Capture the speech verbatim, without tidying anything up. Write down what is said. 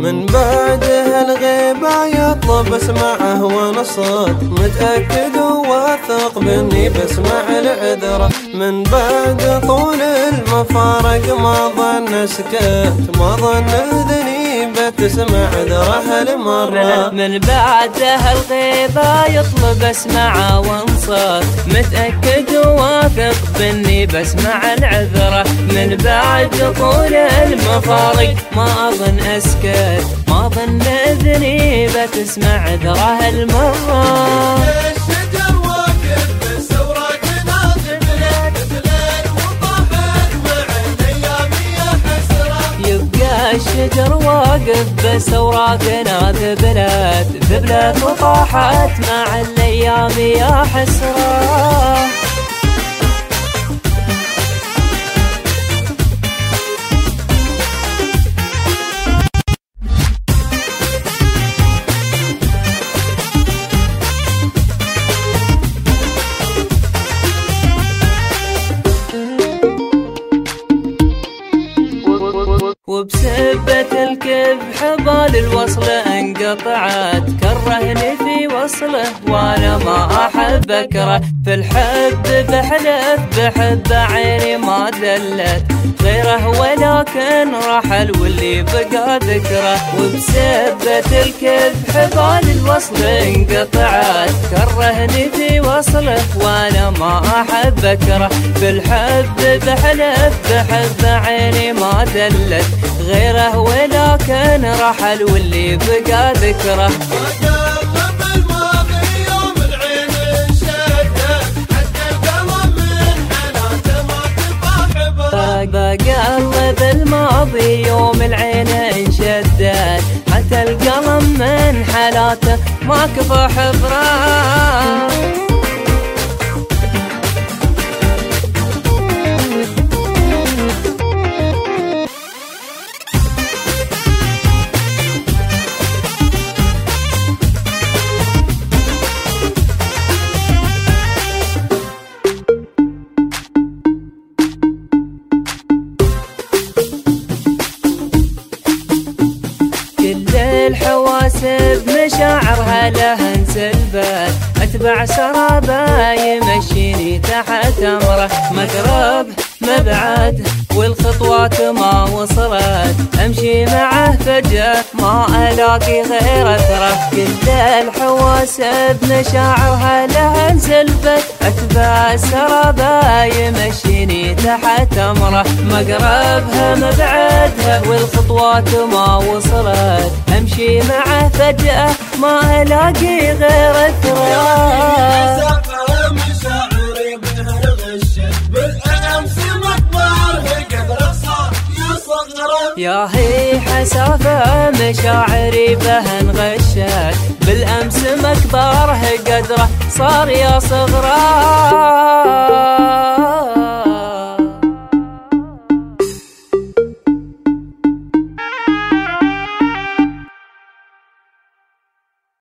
من بعده الغيبة يطلب اسمعه ونصت، متأكد وواثق باني بسمع العذرة. من بعد طول المفارق ما ظن سكت، ما ظن ذنيبة تسمع ذره هالمرة. من بعده الغيبة يطلب اسمعه وانصت، متأكد وواثق باني بسمع العذرة. من بعد طول المفارق ما اظن اسكت، ما ظن ذنيبة تسمع ذره هالمرة. الشجر واقف بسوراق ناظم مثل المطاحات مع الايام يا حسرة. يبقى الشجر واقف بسوراق ناذبلات، ذبلات وطاحت مع الايام يا حسرة. وبسبة الكذب حبال الوصل انقطعت، كرهني في وصله وانا ما احب اكره. في الحب بحلف بحب عيني ما دلت غيره، ولكن رحل واللي بقى ذكره. وبسبة الكذب حبال الوصل انقطعت، كرهني في وصله وانا ما احب اكره. في الحب بحلف بحب عيني ما دلت غيره، ولكن رحل واللي بقى ذكره. بقلب الماضي يوم العين انشدت، حتى القلم من حالاته ما كفى حبره. بقلب الماضي يوم العين انشدت، حتى القلم من حالاته ما كفى حبره. الحواسب مشاعرها لها انسلبت، اتبع سرابه يمشيني تحت امره. مقرب مبعد والخطوات ما وصلت، امشي معه فجأة ما الاقي غير اثره. كل الحواسب مشاعرها لها انسلبت، اتبع سرابه يمشيني تحت امره. مقربها مبعدها والخطوات ما وصلت، امشي معه فجأة ما الاقي غير اثره. يا هي حسافة مشاعري بها انغشت، بالأمس مقداره قدره صار يا صغره.